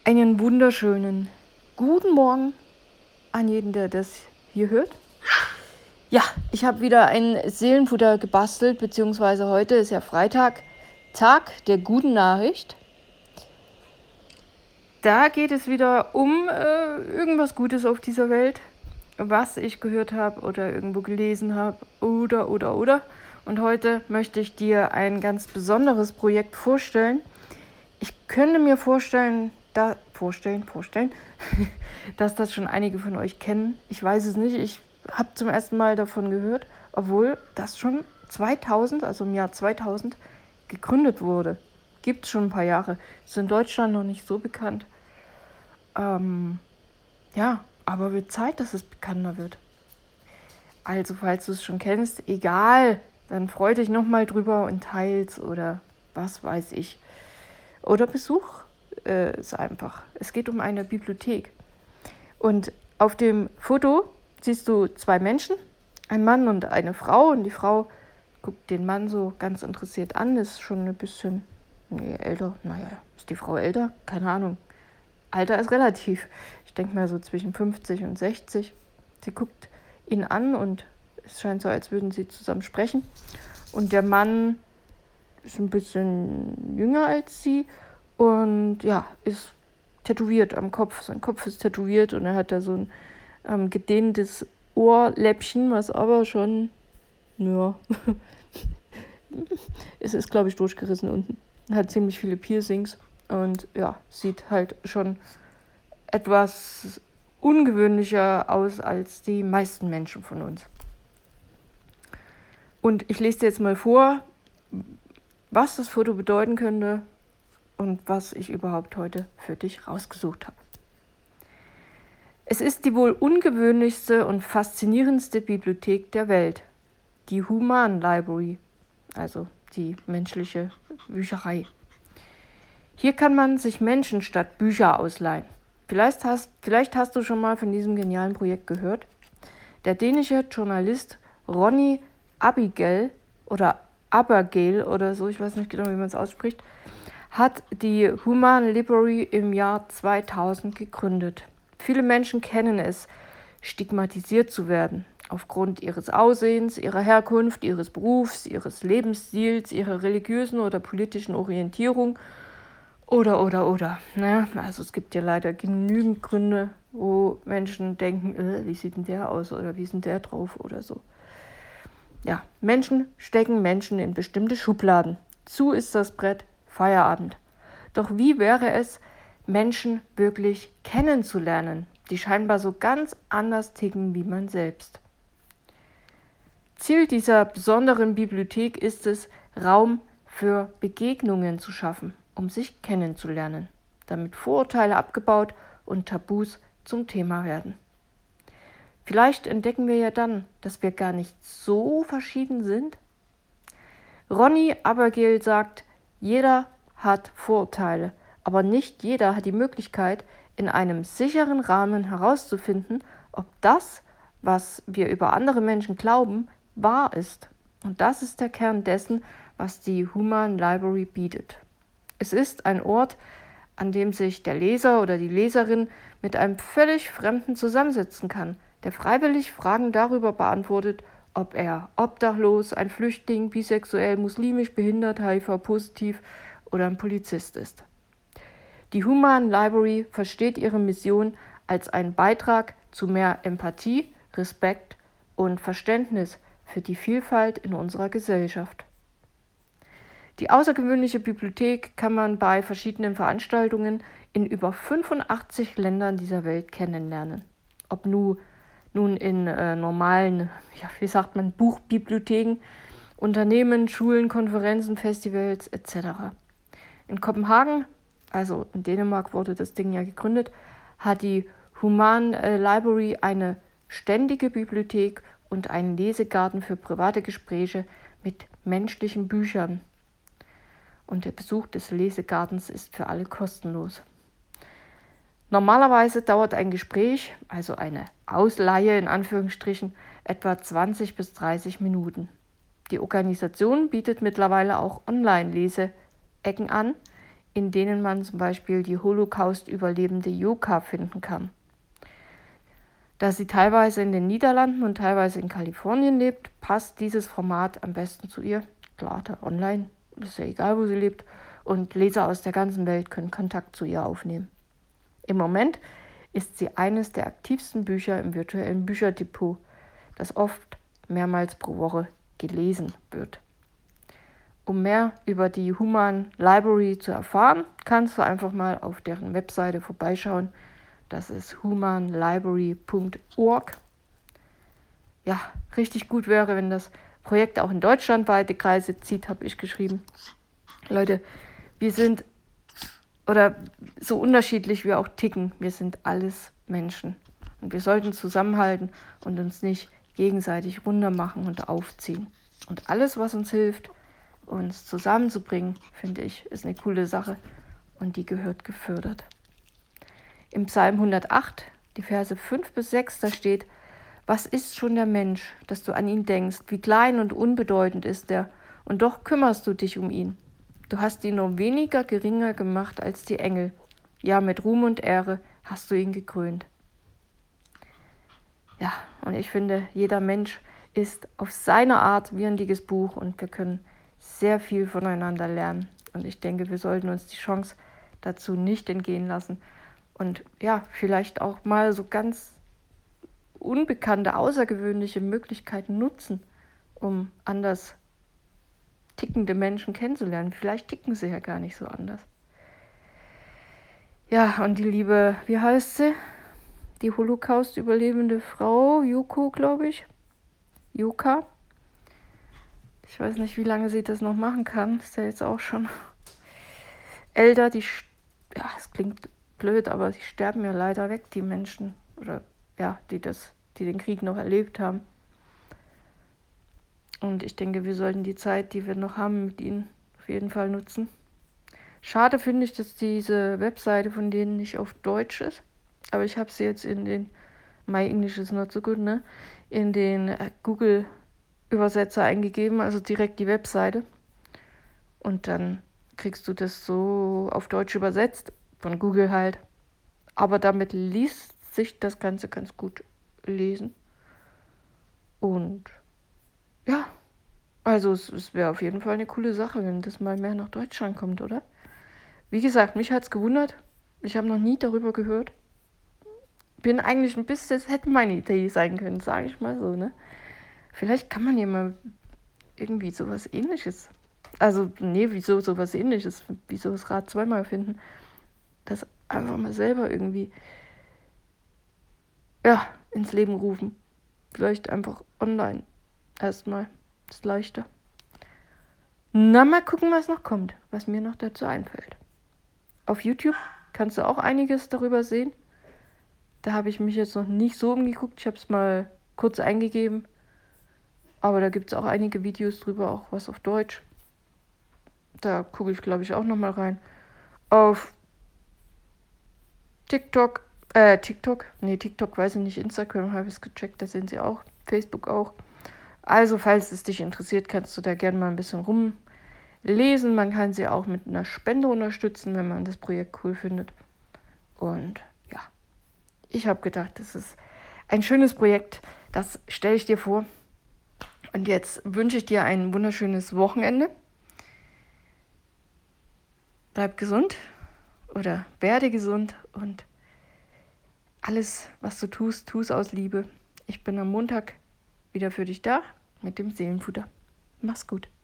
Einen wunderschönen guten Morgen an jeden, der das hier hört. Ja, ich habe wieder ein Seelenfutter gebastelt, beziehungsweise heute ist ja Freitag, Tag der guten Nachricht. Da geht es wieder um irgendwas Gutes auf dieser Welt, was ich gehört habe oder irgendwo gelesen habe oder. Und heute möchte ich dir ein ganz besonderes Projekt vorstellen. Ich könnte mir vorstellen, dass das schon einige von euch kennen. Ich weiß es nicht, ich habe zum ersten Mal davon gehört, obwohl das schon 2000, also im Jahr 2000, gegründet wurde. Gibt es schon ein paar Jahre. Ist in Deutschland noch nicht so bekannt. Ja, aber wird Zeit, dass es bekannter wird. Also, falls du es schon kennst, egal, dann freu dich nochmal drüber und teils oder was weiß ich. Oder besuch es einfach. Es geht um eine Bibliothek. Und auf dem Foto siehst du zwei Menschen, ein Mann und eine Frau. Und die Frau guckt den Mann so ganz interessiert an, ist schon ein bisschen älter. Naja, ist die Frau älter? Keine Ahnung. Alter ist relativ. Ich denke mal so zwischen 50 und 60. Sie guckt ihn an und es scheint so, als würden sie zusammen sprechen. Und der Mann ist ein bisschen jünger als sie und ja, ist tätowiert am Kopf. Sein Kopf ist tätowiert und er hat da so ein gedehntes Ohrläppchen, was aber schon, ja, es ist, glaube ich, durchgerissen unten. Er hat ziemlich viele Piercings und ja, sieht halt schon etwas ungewöhnlicher aus als die meisten Menschen von uns. Und ich lese dir jetzt mal vor, was das Foto bedeuten könnte und was ich überhaupt heute für dich rausgesucht habe. Es ist die wohl ungewöhnlichste und faszinierendste Bibliothek der Welt, die Human Library, also die menschliche Bücherei. Hier kann man sich Menschen statt Bücher ausleihen. Vielleicht hast du schon mal von diesem genialen Projekt gehört. Der dänische Journalist Ronny Abigail oder so, ich weiß nicht genau, wie man es ausspricht, hat die Human Library im Jahr 2000 gegründet. Viele Menschen kennen es, stigmatisiert zu werden, aufgrund ihres Aussehens, ihrer Herkunft, ihres Berufs, ihres Lebensstils, ihrer religiösen oder politischen Orientierung oder. Ne? Also es gibt ja leider genügend Gründe, wo Menschen denken, wie sieht denn der aus oder wie ist denn der drauf oder so. Ja, Menschen stecken Menschen in bestimmte Schubladen. Zu ist das Brett, Feierabend. Doch wie wäre es, Menschen wirklich kennenzulernen, die scheinbar so ganz anders ticken wie man selbst? Ziel dieser besonderen Bibliothek ist es, Raum für Begegnungen zu schaffen, um sich kennenzulernen, damit Vorurteile abgebaut und Tabus zum Thema werden. Vielleicht entdecken wir ja dann, dass wir gar nicht so verschieden sind. Ronny Abigail sagt, jeder hat Vorurteile, aber nicht jeder hat die Möglichkeit, in einem sicheren Rahmen herauszufinden, ob das, was wir über andere Menschen glauben, wahr ist. Und das ist der Kern dessen, was die Human Library bietet. Es ist ein Ort, an dem sich der Leser oder die Leserin mit einem völlig Fremden zusammensetzen kann, der freiwillig Fragen darüber beantwortet, ob er obdachlos, ein Flüchtling, bisexuell, muslimisch, behindert, HIV-positiv oder ein Polizist ist. Die Human Library versteht ihre Mission als einen Beitrag zu mehr Empathie, Respekt und Verständnis für die Vielfalt in unserer Gesellschaft. Die außergewöhnliche Bibliothek kann man bei verschiedenen Veranstaltungen in über 85 Ländern dieser Welt kennenlernen. Ob nun in normalen, Buchbibliotheken, Unternehmen, Schulen, Konferenzen, Festivals etc. In Kopenhagen, also in Dänemark wurde das Ding ja gegründet, hat die Human Library eine ständige Bibliothek und einen Lesegarten für private Gespräche mit menschlichen Büchern. Und der Besuch des Lesegartens ist für alle kostenlos. Normalerweise dauert ein Gespräch, also eine Ausleihe in Anführungsstrichen, etwa 20 bis 30 Minuten. Die Organisation bietet mittlerweile auch Online-Leseecken an, in denen man zum Beispiel die Holocaust-überlebende Joka finden kann. Da sie teilweise in den Niederlanden und teilweise in Kalifornien lebt, passt dieses Format am besten zu ihr. Klar, online, ist ja egal, wo sie lebt. Und Leser aus der ganzen Welt können Kontakt zu ihr aufnehmen. Im Moment ist sie eines der aktivsten Bücher im virtuellen Bücherdepot, das oft mehrmals pro Woche gelesen wird. Um mehr über die Human Library zu erfahren, kannst du einfach mal auf deren Webseite vorbeischauen. Das ist humanlibrary.org. Ja, richtig gut wäre, wenn das Projekt auch in Deutschland weite Kreise zieht, habe ich geschrieben. Leute, wir sind, oder so unterschiedlich wir auch ticken, wir sind alles Menschen. Und wir sollten zusammenhalten und uns nicht gegenseitig runtermachen und aufziehen. Und alles, was uns hilft, uns zusammenzubringen, finde ich, ist eine coole Sache und die gehört gefördert. Im Psalm 108, die Verse 5-6, da steht: Was ist schon der Mensch, dass du an ihn denkst? Wie klein und unbedeutend ist er, und doch kümmerst du dich um ihn. Du hast ihn nur weniger geringer gemacht als die Engel. Ja, mit Ruhm und Ehre hast du ihn gekrönt. Ja, und ich finde, jeder Mensch ist auf seine Art wie ein dickes Buch und wir können sehr viel voneinander lernen. Und ich denke, wir sollten uns die Chance dazu nicht entgehen lassen. Und ja, vielleicht auch mal so ganz unbekannte, außergewöhnliche Möglichkeiten nutzen, um anders tickende Menschen kennenzulernen. Vielleicht ticken sie ja gar nicht so anders. Ja, und die liebe, wie heißt sie? Die Holocaust-überlebende Frau, Yoko, glaube ich. Joka. Ich weiß nicht, wie lange sie das noch machen kann. Ist ja jetzt auch schon älter. Ja, es klingt blöd, aber die sterben ja leider weg, die Menschen. Oder ja, die den Krieg noch erlebt haben. Und ich denke, wir sollten die Zeit, die wir noch haben, mit ihnen auf jeden Fall nutzen. Schade finde ich, dass diese Webseite von denen nicht auf Deutsch ist. Aber ich habe sie jetzt in den, My English is not so good, ne? In den Google-Übersetzer eingegeben, also direkt die Webseite. Und dann kriegst du das so auf Deutsch übersetzt, von Google halt. Aber damit liest sich das Ganze ganz gut lesen. Und ja, also es wäre auf jeden Fall eine coole Sache, wenn das mal mehr nach Deutschland kommt, oder? Wie gesagt, mich hat es gewundert. Ich habe noch nie darüber gehört. Bin eigentlich ein bisschen, das hätte meine Idee sein können, sage ich mal so, ne? Vielleicht kann man ja mal irgendwie sowas Ähnliches, also nee, wieso sowas Ähnliches, wieso das Rad zweimal finden, das einfach mal selber irgendwie, ja, ins Leben rufen. Vielleicht einfach online erstmal, ist leichter. Na, mal gucken, was noch kommt, was mir noch dazu einfällt. Auf YouTube kannst du auch einiges darüber sehen. Da habe ich mich jetzt noch nicht so umgeguckt. Ich habe es mal kurz eingegeben. Aber da gibt es auch einige Videos drüber, auch was auf Deutsch. Da gucke ich, glaube ich, auch nochmal rein. Auf TikTok, TikTok weiß ich nicht, Instagram habe ich es gecheckt, da sind sie auch, Facebook auch. Also, falls es dich interessiert, kannst du da gerne mal ein bisschen rumlesen. Man kann sie auch mit einer Spende unterstützen, wenn man das Projekt cool findet. Und ja, ich habe gedacht, das ist ein schönes Projekt, das stelle ich dir vor. Und jetzt wünsche ich dir ein wunderschönes Wochenende. Bleib gesund oder werde gesund und alles, was du tust, tu es aus Liebe. Ich bin am Montag wieder für dich da mit dem Seelenfutter. Mach's gut.